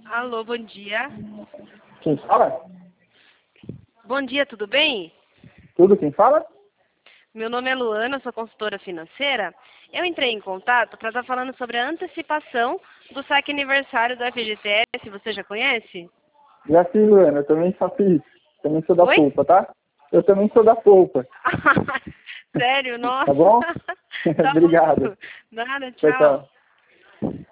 Alô, bom dia. Quem fala? Bom dia, tudo bem? Tudo quem fala? Meu nome é Luana, sou consultora financeira. Eu entrei em contato para estar falando sobre a antecipação do saque aniversário do FGTS. Você já conhece? Já sim, Luana, eu também faço isso. Também sou da Oi? polpa, tá? Eu também sou da polpa. Sério? Nossa. Tá bom? Tá Obrigado. bom. Nada, Tchau, tchau. tchau.